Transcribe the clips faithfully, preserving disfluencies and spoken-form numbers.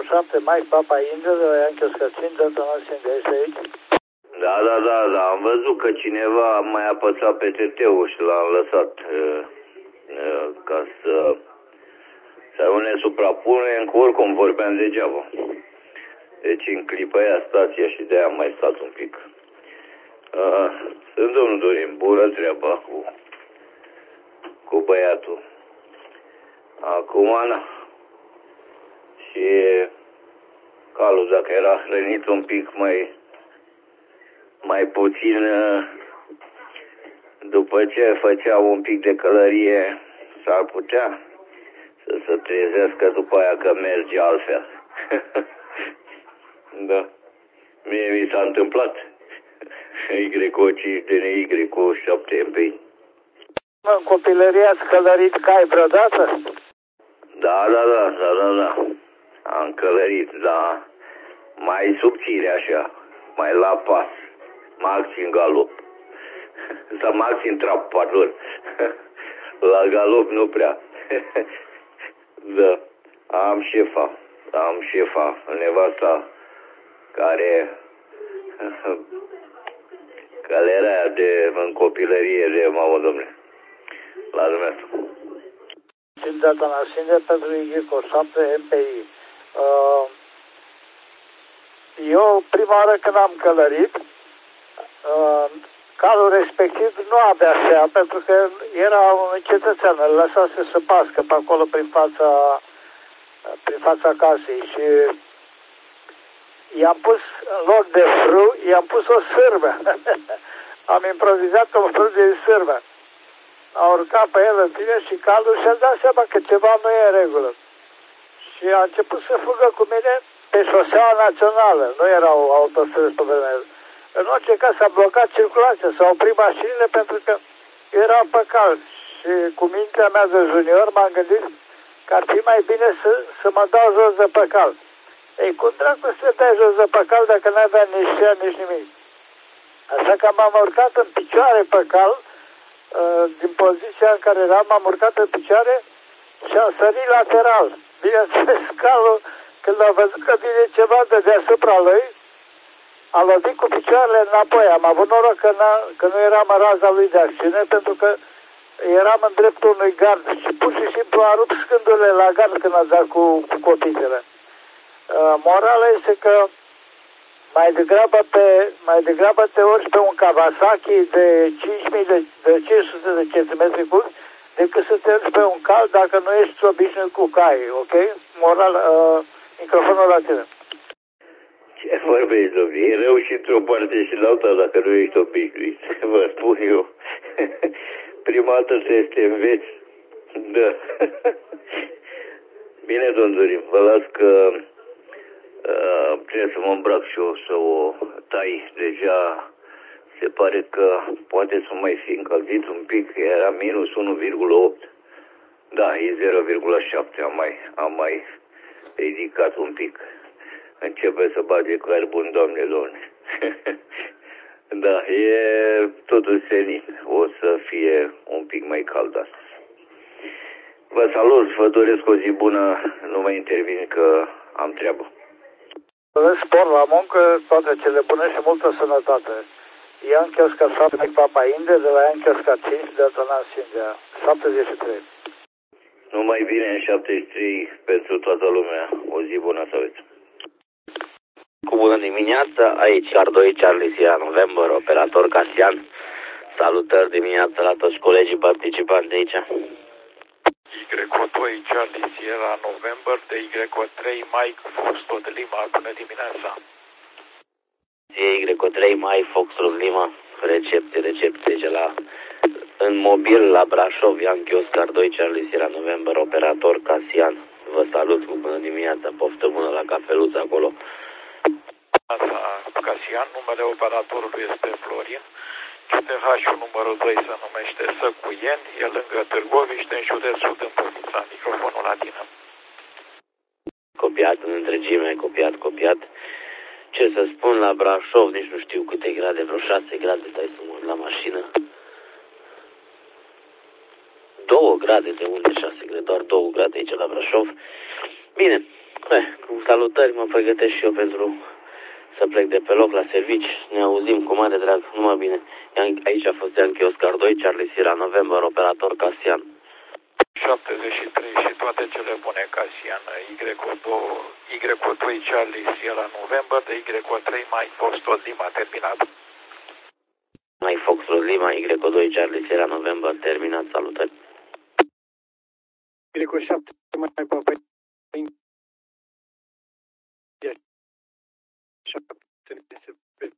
șapte, Mike Papa India, de la Iankio Scățin, de la Sindea, este aici? Da, da, da, da, am văzut că cineva a mai apăsat pe T T-ul și l-am lăsat uh, uh, ca să, să nu ne suprapunem, că oricum vorbeam degeaba. Deci în clipa aia stația și de-aia am mai stat un pic. Uh, sunt domnul Dorin, bună treaba cu, cu băiatul. Acum, na. Și calul, dacă era hrănit un pic mai, mai puțin, după ce făcea un pic de călărie, s-ar putea să se trezească după aia că merge altfel. Da. Mie mi s-a întâmplat. Y O cinci D N Y cu șapte M P I. În copilărie ați călărit cai vreodată? Da, da, da, da, da, da. Am călărit, da. Mai subțire așa, mai la pas, maxim galop. Sau maxim trap, pardon. La galop nu prea. Da. Am șefa, am șefa, nevasta, care care era de în copilărie de mamă, domnule. La dumneavoastră. Sunt data la Sindea pentru Y O șapte M P I. Uh, eu prima oară când am călărit, uh, calul respectiv nu avea șea, pentru că era un cetățean, îl lăsase să pască pe acolo prin fața, prin fața casei și i-am pus, în loc de fru, i-am pus o sârmă. Am improvizat un fru de sârmă. A urcat pe el în tine și calul și-a dat seama că ceva nu e în regulă. Și a început să fugă cu mine pe șoseaua națională. Nu erau autostrăzi pe vremea. În orice caz s-a blocat circulația, s-au oprit mașinile pentru că era pe cal. Și cu mintea mea de junior m-am gândit că ar fi mai bine să, să mă dau jos de pe cal. Ei, cum dracu să te dai jos de pe cal dacă n-avea nici șea, nici nimic? Așa că m-am urcat în picioare pe cal, din poziția în care eram, m-am urcat în picioare și am sărit lateral. Bineînțeles, calul, când a văzut că vine ceva de deasupra lui, a lovit cu picioarele înapoi. Am avut noroc că, că nu eram în raza lui de acțiune, pentru că eram în dreptul unui gard și pur și simplu a rupt scândurile la gard când a dat cu, cu copitele. Uh, morala este că mai degrabă, pe, mai degrabă te urci pe un Kawasaki de cinci mii de, de cinci sute de centimetri cubi decât să te urci pe un cal dacă nu ești obișnuit cu cai, ok? Moral, uh, microfonul la tine. Ce vorbești, domnule? E rău și într-o parte și în alta dacă nu ești obișnuit. Vă spun eu. Prima dată trebuie să te înveți. Da. Bine, domnul Dorin, vă las că uh, trebuie să mă îmbrac și eu să o tai. Deja se pare că poate să mai fi încălzit un pic. Era minus unu virgulă opt. Da, e zero virgulă șapte. Am mai, am mai ridicat un pic. Începe să bage clar bun, doamne, doamne. Da, e totul senin. O să fie un pic mai cald astăzi. Vă salut, vă doresc o zi bună. Nu mai intervin că am treabă. Spor la muncă, toate cele bune și multă sănătate. Ian Chiosca șapte, Papa Inde, de la Ian Chiosca cinci, de la Sindea, șaptezeci și trei. Numai bine în șaptezeci și trei pentru toată lumea. O zi bună să aveți. Cu bună dimineața, aici R doi Charlie Sierra November, operator Casian. Salutări dimineața la toți colegii participanți de aici. Y O doi Charlie Sierra November, de Y O trei Mike Foxtrot Lima, bună dimineața. Y O trei Mike Foxtrot Lima, recepție, recepție de la în mobil la Brașov, Yankee Oscar doi Charlie Sierra November, operator Casian. Vă salut cu bună dimineața, poftă bună la cafeluță acolo. Casian, numele operatorului este Florin. C T H-ul numărul doi se numește Săcuieni, e lângă Târgoviște, în județul Dâmbovița. Microfonul la tine. Copiat în întregime, copiat, copiat. Ce să spun, la Brașov, nici nu știu câte grade, vreo șase grade, stai să mă uit la mașină. Două grade, de unde șase grade, doar două grade aici la Brașov. Bine, Eh, cu salutări, mă pregătesc și eu pentru să plec de pe loc la servici. Ne auzim cu mare drag, numai bine. Aici a fost Yankee Oscar doi, Charlie Sierra November, operator Casian. șaptezeci și trei și toate cele bune, Casian. Y doi, Y doi Charlie Sierra November, de Y trei mai fost o Lima terminat. Mai Fox Lima, Y doi Charlie Sierra November, terminat, salutări. Y șapte mai Papa India șapte se vede.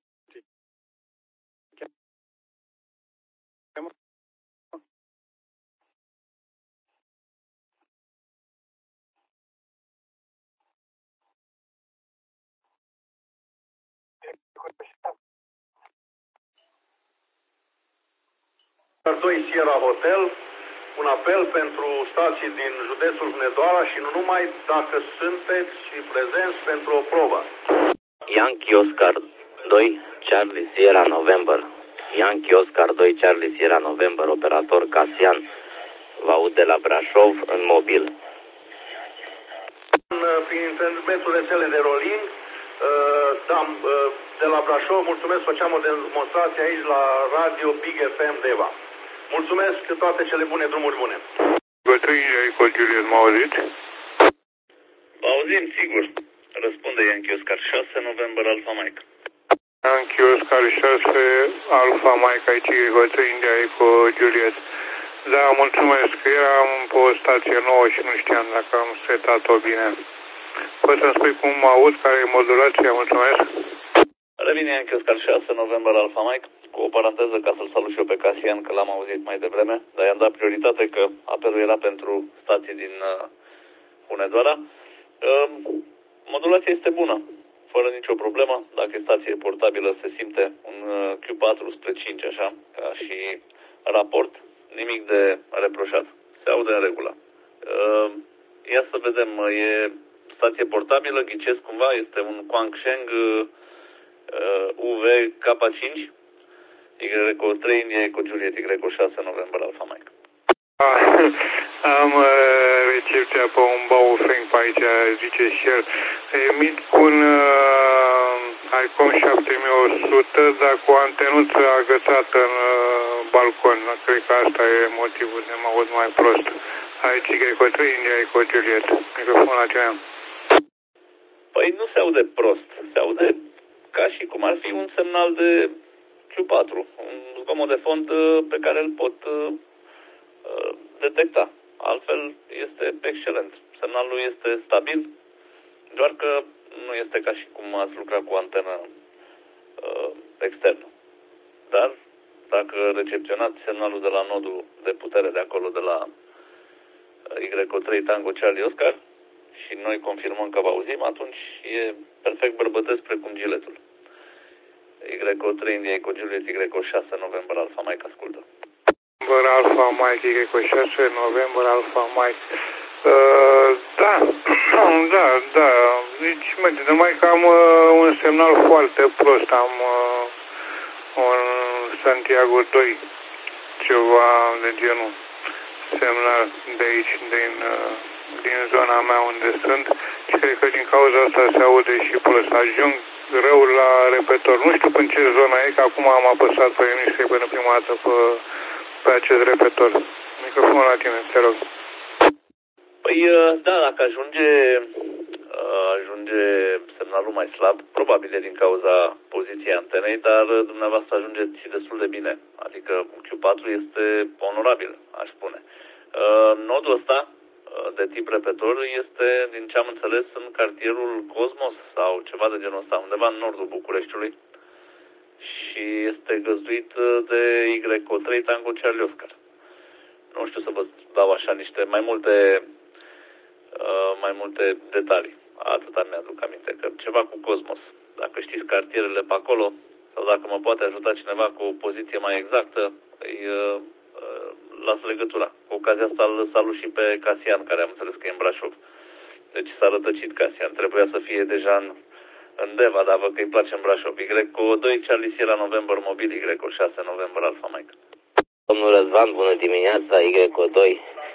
doi Sierra Hotel, un apel pentru stații din județul Hunedoara și nu numai, dacă sunteți și prezenți pentru o probă. Yankee Oscar doi, Charlie Sierra November. Yankee Oscar doi, Charlie Sierra November, operator Casian. Vă aud de la Brașov în mobil. Prin intermediul rețelei de rolling, da, de la Brașov, mulțumesc, făceam o demonstrație aici la Radio Big F M Deva. Mulțumesc, toate cele bune, drumuri bune. Bătrâni, cu Juliet, mă auziți? Vă auzim, sigur. Răspunde Yankee Oscar șase, November Alpha Mike. Yankee Oscar șase, Alpha Mike, aici e Hotel India, e cu Juliet. Da, mulțumesc, eram pe o stație nouă și nu știam dacă am setat-o bine. Poți să-mi spui cum mă aud, care e modulația? Mulțumesc. Revine Yankee Oscar șase, November Alpha Mike, cu o paranteză ca să-l salut și eu pe Casian, că l-am auzit mai devreme, dar i-am dat prioritate că apelul era pentru stații din uh, Hunedoara. Uh, modulația este bună, fără nicio problemă. Dacă e stație portabilă, se simte un uh, Q patru spre cinci, așa, ca și raport, nimic de reproșat. Se aude în regulă. Uh, ia să vedem, e stație portabilă, ghicesc cumva, este un Quansheng uh, U V K cinci, Y trei India, cu Juliet, Y șase, November Alpha Mike. Am uh, recepția pe un Baofeng pe aici, zice și el. Emit cu un uh, ICOM șapte mii o sută, dar cu antenuță agățată în uh, balcon. Cred că asta e motivul de mă aud mai prost. Aici Y trei India, cu Juliet. Microfonul acela. Păi nu se aude prost, se aude ca și cum ar fi un semnal de Q patru, un zgomot de fond pe care îl pot uh, detecta. Altfel este excelent. Semnalul este stabil, doar că nu este ca și cum ați lucrat cu antenă uh, externă. Dar dacă recepționați semnalul de la nodul de putere de acolo, de la Y trei Tango Charlie Oscar, și noi confirmăm că vă auzim, atunci e perfect bărbătesc precum giletul. Y trei India, cu Juliet, Y șase, November Alpha Mike, ascultă. November Alpha Mike, Y șase, November Alpha Mike. Uh, da, da, da. Deci, merge, numai că am uh, un semnal foarte prost. Am uh, un Santiago doi, ceva de genul. Semnal de aici, din, uh, din zona mea unde sunt. Și cred că din cauza asta se aude și plus. Ajung rău la repetor. Nu știu în ce zonă e, că acum am apăsat pe emisie până prima dată pe, pe acest repetor. Microfonul la tine, te rog. Păi, da, dacă ajunge, ajunge semnalul mai slab, probabil e din cauza poziției antenei, dar dumneavoastră ajungeți destul de bine. Adică Q patru este onorabil, aș spune. Nodul ăsta de tip repetor este, din ce am înțeles, în cartierul Cosmos sau ceva de genul ăsta, undeva în nordul Bucureștiului, și este găzduit de Y trei Tango Charlie Oscar. Nu știu să vă dau așa niște mai multe uh, mai multe detalii. Atâta mi-aduc aminte, că ceva cu Cosmos. Dacă știți cartierele pe acolo, sau dacă mă poate ajuta cineva cu o poziție mai exactă, îi uh, uh, las legătura. Cu ocazia asta îl salut și pe Casian, care am înțeles că e în Brașov. Deci s-a rătăcit Casian. Trebuia să fie deja în, în Deva, dar văd că îi place în Brașov. Y doi Charlie Sierra November mobil, Y șase November Alpha Mike. Domnul Răzvan, bună dimineața, Y doi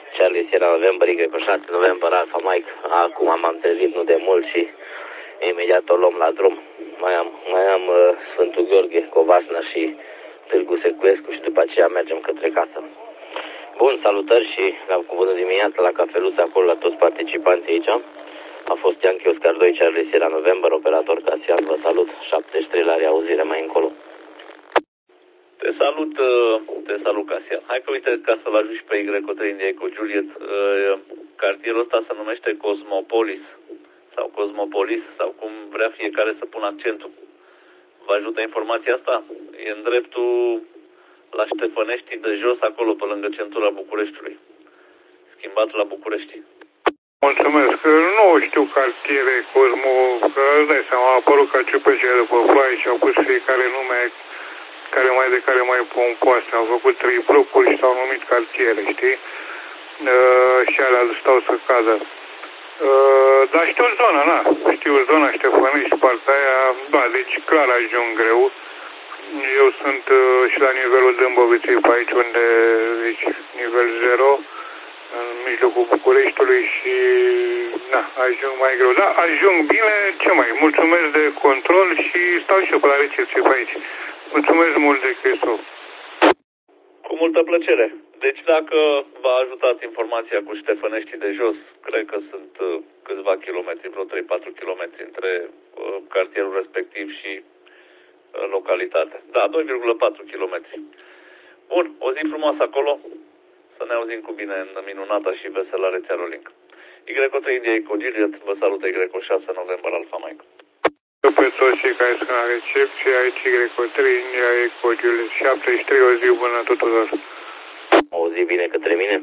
Charlie Sierra November, Y șase November, Alpha Mike. Acum m-am trezit nu de mult și imediat o luăm la drum. Mai am, mai am uh, Sfântul Gheorghe, Covasna și Târgu Secuiescu și după aceea mergem către casă. Bun, salutări și la bună dimineața la cafeluță acolo la toți participanții aici. A fost Yankee Oscar doi, Charlie Sierra November, operator Casian, vă salut, șaptezeci și trei la reauzire mai încolo. Te salut, te salut Casian. Hai că uite, ca să-l ajut și pe Y cu trei India cu Juliet, cartierul ăsta se numește Cosmopolis sau Cosmopolis sau cum vrea fiecare să pună accentul. Vă ajută informația asta? E în dreptul la Ștefănești de jos, acolo, pe lângă centura Bucureștiului. Schimbat la București. Mulțumesc. Nu știu cartiere Cosmo, că îți dai seama, a apărut ca ciupăcea după ploaie și au pus fiecare nume care mai de care mai pompoase. Au făcut trei blocuri și s-au numit cartiere, știi? Uh, și alea stau să cadă. Uh, dar știu zona, na. Știu zona Ștefănești, partea aia, da, deci clar ajung greu. Eu sunt uh, și la nivelul Dâmboviței pe aici, unde, deci, nivel zero, în mijlocul Bucureștiului și, na, ajung mai greu. Da, ajung bine, ce mai, mulțumesc de control și stau și eu pe la recepție pe aici. Mulțumesc mult de Cristo. Cu multă plăcere. Deci dacă v-a ajutat informația cu Ștefănești de jos, cred că sunt uh, câțiva kilometri, vreo trei patru kilometri între uh, cartierul respectiv și uh, localitate. Da, doi virgulă patru kilometri. Bun, o zi frumoasă acolo. Să ne auzim cu bine în minunata și veselă rețea Rolling. Y trei India cu Juliet, vă salută Y șase November Alpha Mike. Pe toți cei care sunt la recepție, aici Y trei India cu Juliet șaptezeci și trei, o zi bună tuturor. O zi bine către mine.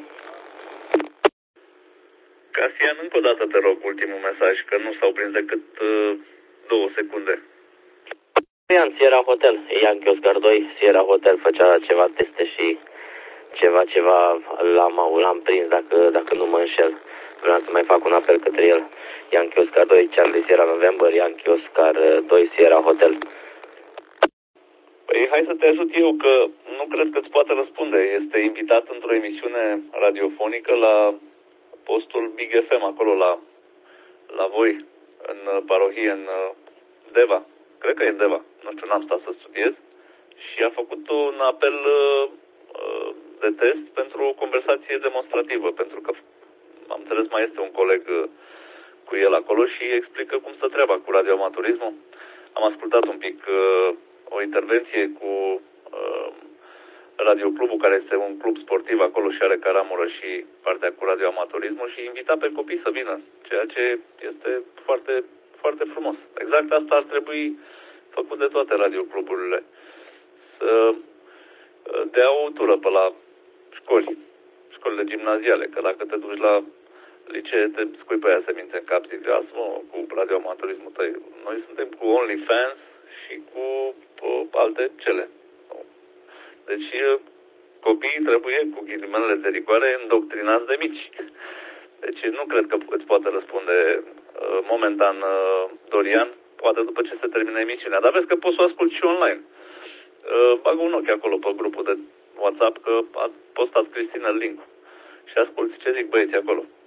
Casian, încă o dată te rog ultimul mesaj, că nu s-au prins decât uh, două secunde. Ian, Sierra Hotel, Yankee Oscar doi, Sierra Hotel făcea ceva teste și ceva, ceva l-am, l-am prins dacă, dacă nu mă înșel. Vreau să mai fac un apel către el. Yankee Oscar doi, Charlie Sierra November, Yankee Oscar doi, Sierra Hotel. Păi hai să te ajut eu, că nu cred că îți poate răspunde. Este invitat într-o emisiune radiofonică la postul Big F M, acolo la, la voi, în parohie, în Deva. Cred că e în Deva. Nu știu, n-am stat să studiez. Și a făcut un apel uh, de test pentru o conversație demonstrativă, pentru că am înțeles mai este un coleg uh, cu el acolo și explică cum stă treaba cu radioamatorismul. Am ascultat un pic uh, o intervenție cu uh, Radioclubul, care este un club sportiv acolo și are caramură și partea cu radioamatorismul și invita pe copii să vină, ceea ce este foarte, foarte frumos. Exact asta ar trebui făcut de toate radiocluburile. Să dea o tură pe la școli, școlile gimnaziale, că dacă te duci la licee, te scui pe aia seminte în cap, zic, asmă, cu radioamatorismul tău. Noi suntem cu OnlyFans și cu uh, alte cele. Deci copiii trebuie, cu ghilimelele de rigoare, îndoctrinați de mici. Deci nu cred că îți poate răspunde uh, momentan uh, Dorian, poate după ce se termine emisiunea. Dar vezi că poți să o asculti și online. Uh, bagă un ochi acolo pe grupul de WhatsApp, că a postat Cristina link și asculti ce zic băieții acolo.